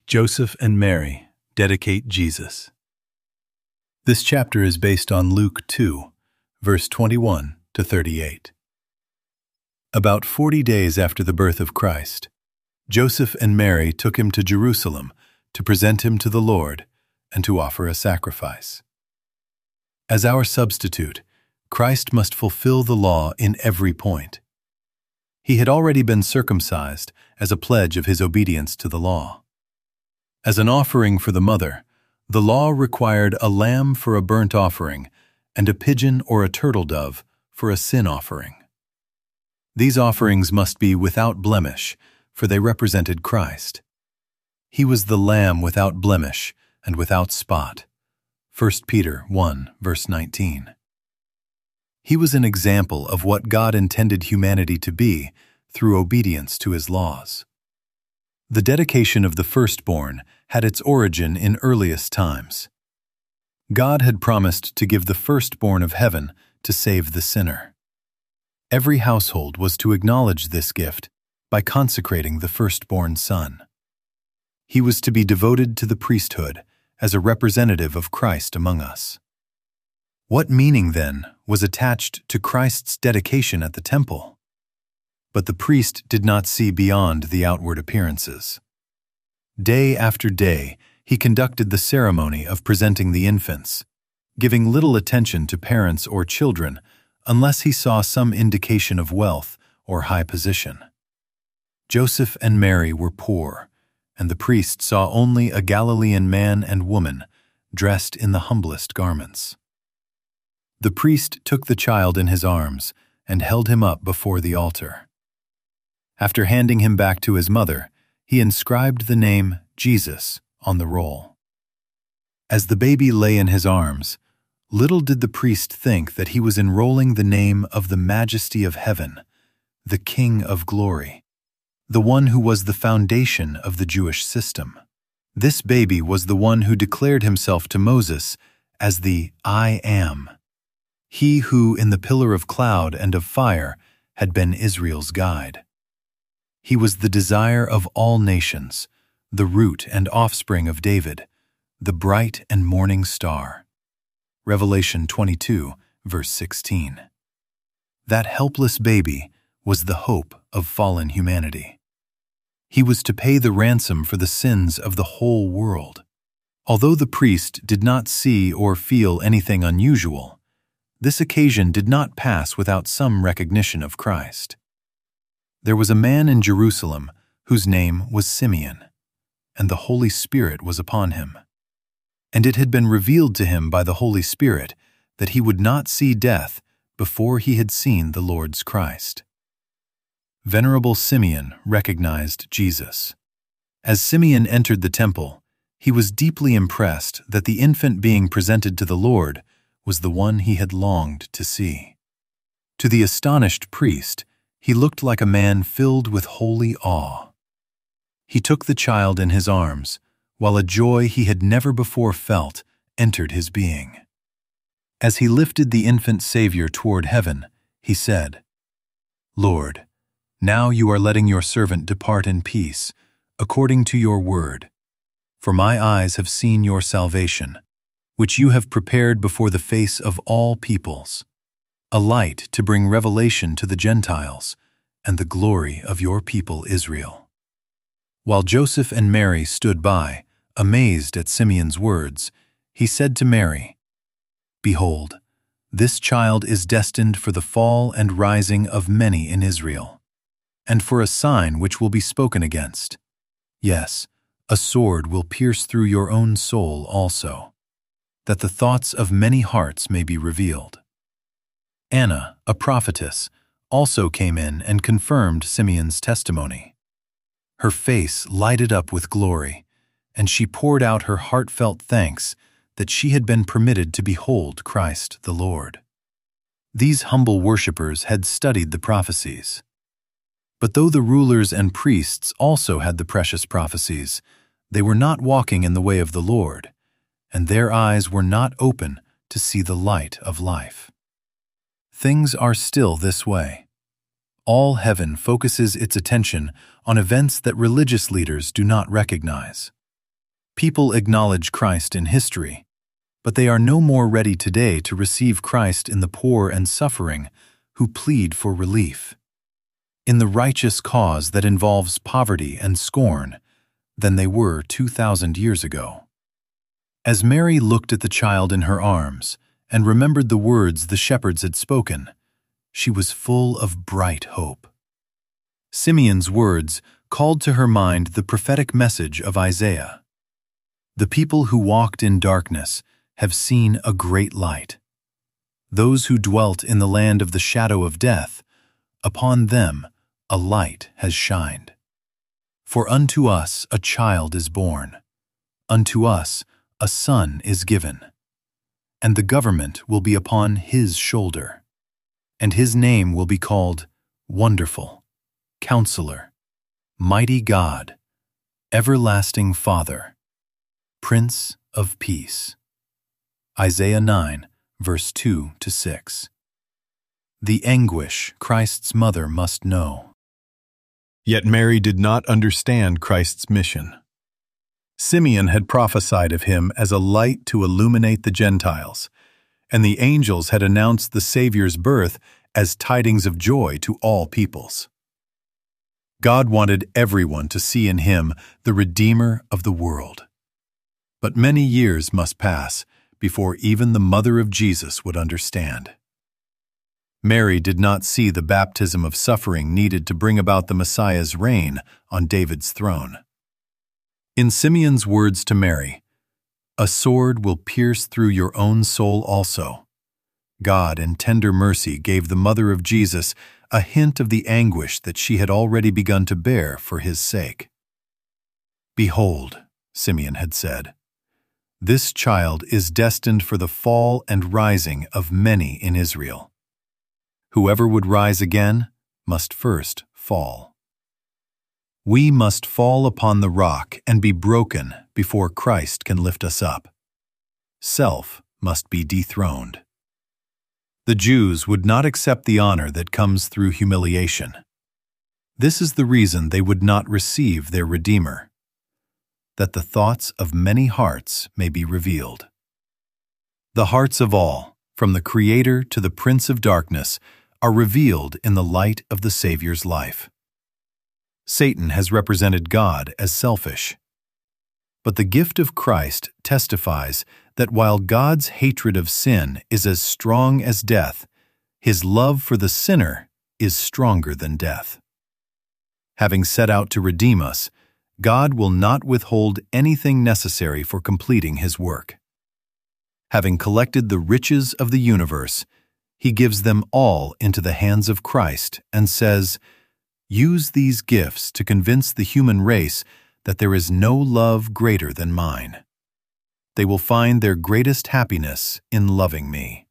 Joseph and Mary dedicate Jesus. This chapter is based on Luke 2, verse 21 to 38. About 40 days after the birth of Christ, Joseph and Mary took him to Jerusalem to present him to the Lord and to offer a sacrifice. As our substitute, Christ must fulfill the law in every point. He had already been circumcised as a pledge of his obedience to the law. As an offering for the mother, the law required a lamb for a burnt offering and a pigeon or a turtle dove for a sin offering. These offerings must be without blemish, for they represented Christ. He was the Lamb without blemish and without spot. 1 Peter 1, verse 19. He was an example of what God intended humanity to be through obedience to His laws. The dedication of the firstborn had its origin in earliest times. God had promised to give the firstborn of heaven to save the sinner. Every household was to acknowledge this gift by consecrating the firstborn son. He was to be devoted to the priesthood as a representative of Christ among us. What meaning, then, was attached to Christ's dedication at the temple? But the priest did not see beyond the outward appearances. Day after day, he conducted the ceremony of presenting the infants, giving little attention to parents or children unless he saw some indication of wealth or high position. Joseph and Mary were poor, and the priest saw only a Galilean man and woman dressed in the humblest garments. The priest took the child in his arms and held him up before the altar. After handing him back to his mother, he inscribed the name Jesus on the roll. As the baby lay in his arms, little did the priest think that he was enrolling the name of the Majesty of Heaven, the King of Glory, the one who was the foundation of the Jewish system. This baby was the one who declared himself to Moses as the I Am, he who in the pillar of cloud and of fire had been Israel's guide. He was the desire of all nations, the root and offspring of David, the bright and morning star. Revelation 22, verse 16. That helpless baby was the hope of fallen humanity. He was to pay the ransom for the sins of the whole world. Although the priest did not see or feel anything unusual, this occasion did not pass without some recognition of Christ. There was a man in Jerusalem whose name was Simeon, and the Holy Spirit was upon him. And it had been revealed to him by the Holy Spirit that he would not see death before he had seen the Lord's Christ. Venerable Simeon recognized Jesus. As Simeon entered the temple, he was deeply impressed that the infant being presented to the Lord was the one he had longed to see. To the astonished priest, he looked like a man filled with holy awe. He took the child in his arms, while a joy he had never before felt entered his being. As he lifted the infant Savior toward heaven, he said, "Lord, now you are letting your servant depart in peace, according to your word. For my eyes have seen your salvation, which you have prepared before the face of all peoples, a light to bring revelation to the Gentiles, and the glory of your people Israel." While Joseph and Mary stood by, amazed at Simeon's words, he said to Mary, "Behold, this child is destined for the fall and rising of many in Israel, and for a sign which will be spoken against. Yes, a sword will pierce through your own soul also, that the thoughts of many hearts may be revealed." Anna, a prophetess, also came in and confirmed Simeon's testimony. Her face lighted up with glory, and she poured out her heartfelt thanks that she had been permitted to behold Christ the Lord. These humble worshippers had studied the prophecies. But though the rulers and priests also had the precious prophecies, they were not walking in the way of the Lord, and their eyes were not open to see the light of life. Things are still this way. All heaven focuses its attention on events that religious leaders do not recognize. People acknowledge Christ in history, but they are no more ready today to receive Christ in the poor and suffering who plead for relief, in the righteous cause that involves poverty and scorn, than they were 2,000 years ago. As Mary looked at the child in her arms and remembered the words the shepherds had spoken, she was full of bright hope. Simeon's words called to her mind the prophetic message of Isaiah. The people who walked in darkness have seen a great light. Those who dwelt in the land of the shadow of death, upon them a light has shined. For unto us a child is born, unto us a son is given, and the government will be upon his shoulder, and his name will be called Wonderful, Counselor, Mighty God, Everlasting Father, Prince of Peace. Isaiah 9, verse 2-6. The anguish Christ's mother must know. Yet Mary did not understand Christ's mission. Simeon had prophesied of him as a light to illuminate the Gentiles, and the angels had announced the Savior's birth as tidings of joy to all peoples. God wanted everyone to see in him the Redeemer of the world. But many years must pass before even the mother of Jesus would understand. Mary did not see the baptism of suffering needed to bring about the Messiah's reign on David's throne. In Simeon's words to Mary, "A sword will pierce through your own soul also," God in tender mercy gave the mother of Jesus a hint of the anguish that she had already begun to bear for his sake. "Behold," Simeon had said, "this child is destined for the fall and rising of many in Israel. Whoever would rise again must first fall. We must fall upon the rock and be broken before Christ can lift us up. Self must be dethroned." The Jews would not accept the honor that comes through humiliation. This is the reason they would not receive their Redeemer, that the thoughts of many hearts may be revealed. The hearts of all, from the Creator to the Prince of Darkness, are revealed in the light of the Savior's life. Satan has represented God as selfish. But the gift of Christ testifies that while God's hatred of sin is as strong as death, his love for the sinner is stronger than death. Having set out to redeem us, God will not withhold anything necessary for completing his work. Having collected the riches of the universe, he gives them all into the hands of Christ and says, "Use these gifts to convince the human race that there is no love greater than mine. They will find their greatest happiness in loving me."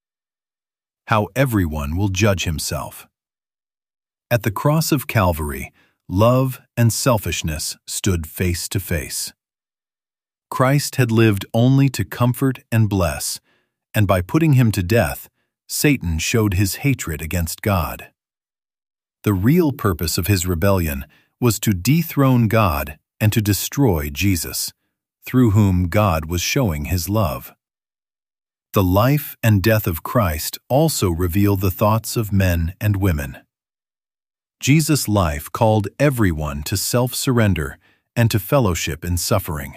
How everyone will judge himself. At the cross of Calvary, love and selfishness stood face to face. Christ had lived only to comfort and bless, and by putting him to death, Satan showed his hatred against God. The real purpose of his rebellion was to dethrone God and to destroy Jesus, through whom God was showing his love. The life and death of Christ also reveal the thoughts of men and women. Jesus' life called everyone to self-surrender and to fellowship in suffering.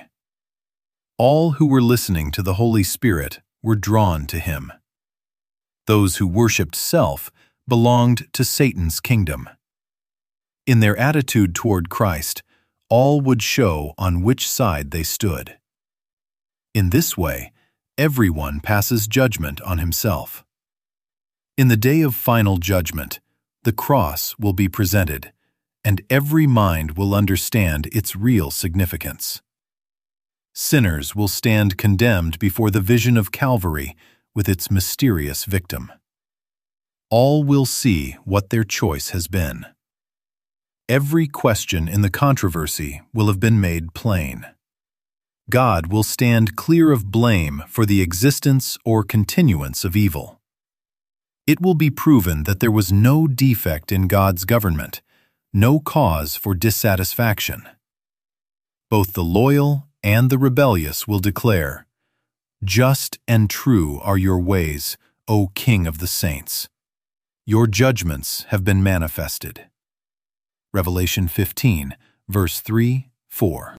All who were listening to the Holy Spirit were drawn to him. Those who worshipped self belonged to Satan's kingdom. In their attitude toward Christ, all would show on which side they stood. In this way, everyone passes judgment on himself. In the day of final judgment, the cross will be presented, and every mind will understand its real significance. Sinners will stand condemned before the vision of Calvary with its mysterious victim. All will see what their choice has been. Every question in the controversy will have been made plain. God will stand clear of blame for the existence or continuance of evil. It will be proven that there was no defect in God's government, no cause for dissatisfaction. Both the loyal and the rebellious will declare, "Just and true are your ways, O King of the saints. Your judgments have been manifested." Revelation 15, verse 3, 4.